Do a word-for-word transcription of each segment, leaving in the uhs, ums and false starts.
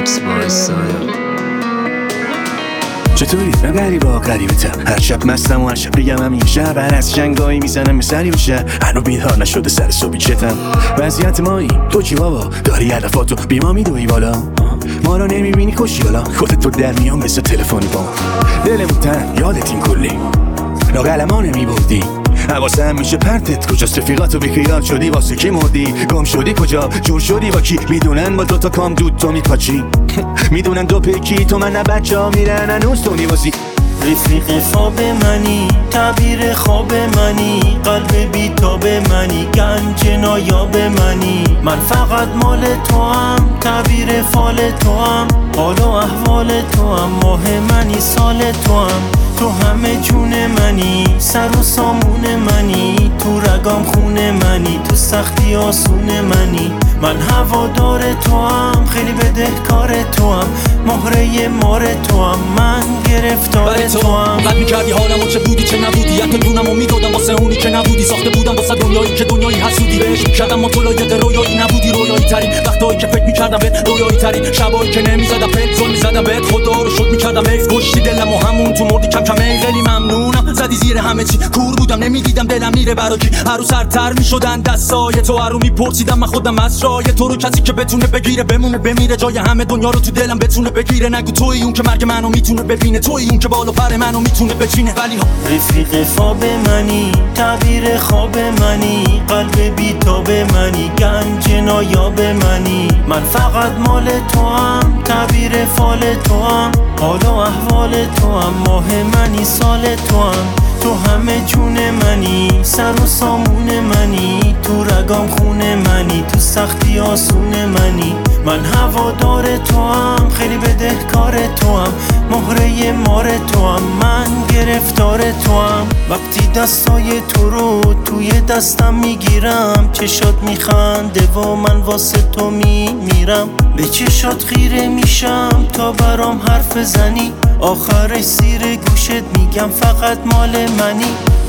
مکس با سایه. چطوری؟ من غریبا غریبتم. هر شب مستم و هر شب بگم همین شب هر از جنگایی میزنم به سری بشه. هنو بیدار نشده سر صبحی چتم. وضعیت مایی تو چی بابا؟ داری هدفاتو بی ما میدوی بالا. ما رو نمیبینی کشی بالا. خودت تو در میام مثل تلفنی با دلمون تن یادت این کلی لاقلما نمیبردی. حواسم میشه پرتت کجاست رفیقاتو بیخیال شدی واسه کی مردی گم شدی کجا جور شدی با کی میدونن با دوتا کام دود تو میپاچی میدونن دو پیکی تو من نه بچه ها میرن هنوز تو نیوازی. رفیق خواب منی تعبیر خواب منی قلب بیتاب منی گنج نایاب منی من فقط مال تو هم تعبیر فال تو هم حال و احوال تو هم ماه منی سال تو هم تو همه جون منی سر و سامون منی تو رگام خون منی تو سختی آسون منی من هوادار تو هم خیلی بدهکار تو هم مهره مار تو هم من گرفتار تو هم. بد میکردی حالمو چه بودی چه نبودی حتی جونمو میدادم واسه اونی که نبودی ساخته بودم واسه دنیایی که دنیایی حسودی بهش میکردم ما تو لایق رویایی نبودی رویایی ترین وقتایی که فکر میکردم بهت رویایی ترین شبایی که نمیزدم بهت زل میزدم بهت خدا رو شکر میکردم حیف کشتی دلم و همون تو مردی کم کم ای خیلی ممنونم زدی زیر همه چی کور بودم نمیدیدم دلم میره برا کی هر روز سرتر میشدن دستای تو هر رو میپرسیدم من خودم از رای تو رو کسی که بتونه بگیره بمونه بمیره جای همه دنیا رو تو دلم بتونه بگیره نگو تویی اون که مرگ منو میتونه ببینه تویی اون که بالا پر منو میتونه بچینه ولی رفیق خواب منی تعبیر خواب منی قلب بیتاب منی گنج نایاب منی من فقط مال تو هم تعبیر فال تو هم حال و احوال تو هم ماه منی سال تو هم تو همه جون منی سر و سامون منی تو رگام خون منی تو سختی آسون منی من هوادار تو هم خیلی بدهکار تو هم مهره مار تو هم من گرفتار تو هم وقتی دستای تو رو توی دستم میگیرم چشات میخنده و من واسه تو میمیرم به چشات خیره میشم تا برام حرف زنی آخرش زیر گوشت میگم فقط مال منی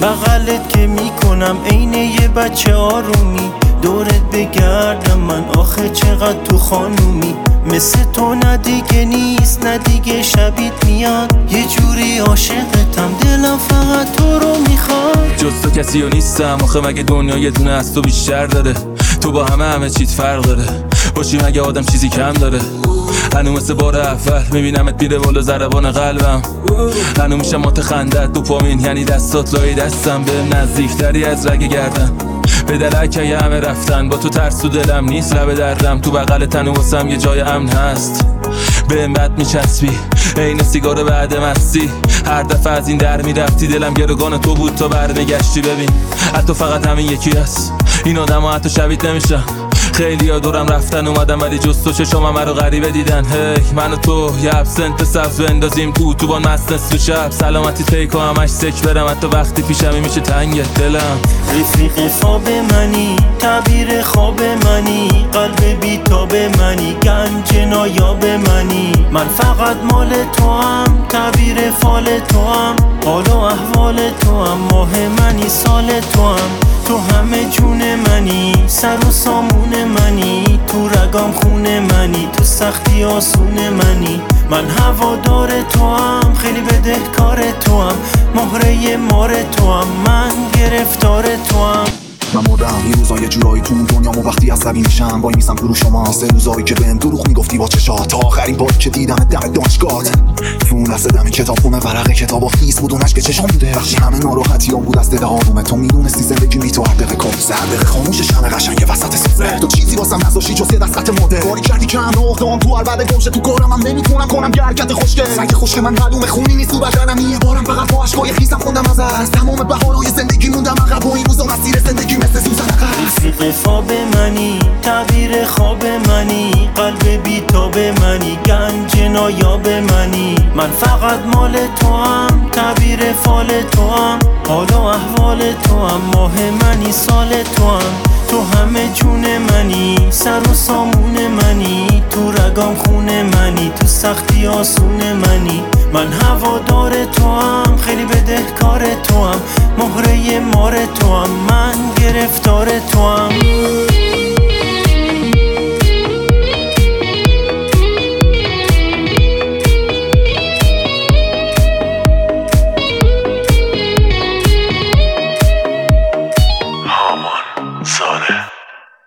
بغلت که میکنم عین یه بچه آرومی دورت بگردم من آخه چقدر تو خانومی مثل تو ندیگه نیست ندیگه شبیت میاد یه جوری عاشقتم دلم فقط تو رو میخواد جز تو کسی و نیستم آخه مگه دنیا یه دونه از تو بیشتر داره تو با همه همه چیت فرق داره باشی مگه آدم چیزی کم داره هنو مثل بار اول میبینمت میره بالا ضربان قلبم هنو میشه مات خندت دوپامین یعنی دستات لای دستم به نزدیکتری از رگ گردن به دلکه همه رفتن با تو ترس تو دلم نیست لب دردم تو بغل تنو واسم یه جای امن هست به این بد میچسبی این سیگار بعد مستی هر دفعه از این در میرفتی دلم گروگان تو بود تا برمیگشتی ببین حتی فقط همین یکی هست این آدم ها حتی شبیت نمیشن خیلی ها دورم رفتن اومدم ولی جز تو چشم همه رو غریبه دیدن هی من و تو یه ابسنت سبز بندازیم تو تو با مست نصف شب سلامتی تیکو همش سک برم حتی وقتی پیشمی میشه تنگ دلم. رفیق خواب منی تعبیر خواب منی قلب بیتاب منی گنج نایاب منی من فقط مال تو هم تعبیر فال تو هم حال و احوال تو هم ماه منی سال تو هم تو همه جون منی سر و سامون منی تو رگام خون منی تو سختی آسون منی من هوادار تو هم خیلی بدهکار تو هم مهره مار تو هم من گرفتار تو هم من مردم این روزا یه جورایی تو دنیا مو وقتی عصبی میشم وای میسم رو شما سه روزایی که بهم دروغ میگفتی با چشات تا آخرین باری که دیدم دم دانشگاهت تو اون لحظه دم کتاب خونه ورق کتابا خیس بود اونش که چشام بوده وقتی همه ناراحتیام بود از دل آرومه تو میدونستی زندگی بی تو هر دقیقه کابوسه هر دقیقه خاموش شمع قشنگ وسط سوزه تو چیزی واسم نذاشتی جز یه دستت مده باری کردی که همه عقده‌ام تو هر بعد گوشه تو کارم هم نمیتونم کنم یه حرکت خوشگل سنگ خشک من معلومه خونی نیست تو بدنم یه بارم فقط با اشکای خیسم خوندم از تمام بهارهای زندگی موندم عقب و این روزا مسیر زندگی مثل سوزن رفیق خواب منی تعبیر خواب منی قلب بیتاب منی گنج نایاب منی من فقط مال تو هم تعبیر فال تو هم حال و احوال تو هم ماه منی سال تو هم تو همه جون منی سر و سامون منی تو رگام خون منی تو سختی آسون منی من هوادار تو هم خیلی بدهکار تو هم مهره مار تو هم من گرفتار تو هم